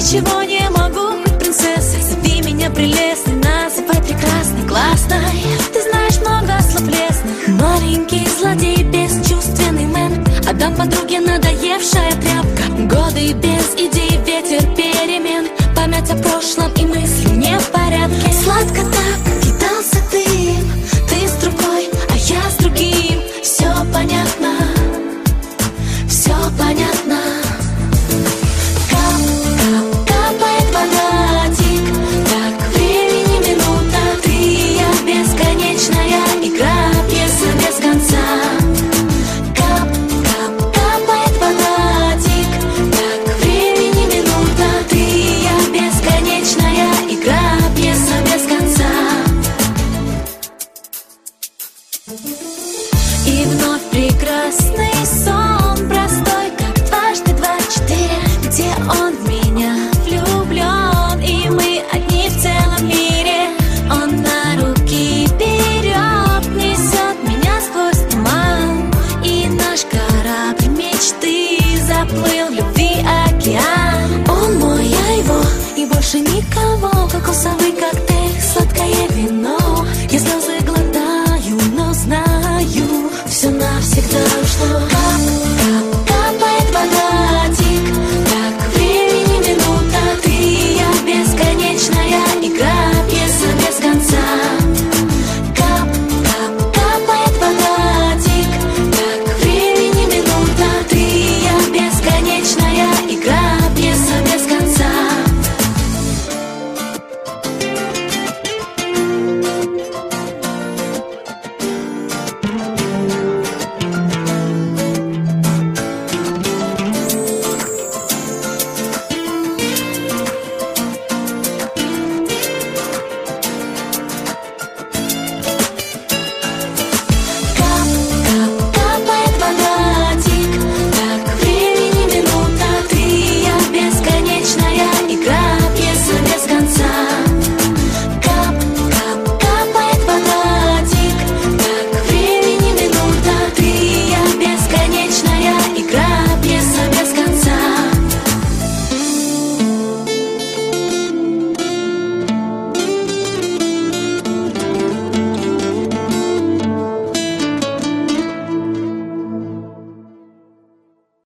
ничего не могу, хоть принцессой. Зови меня прелестной, называй прекрасной, классной. Ты знаешь много слов лестных. Маленький злодей, бесчувственный мэн. Отдам подруге надоевшая тряпка. Годы без идей, ветер перемен. Память о прошлом и мысли не в порядке. Сладко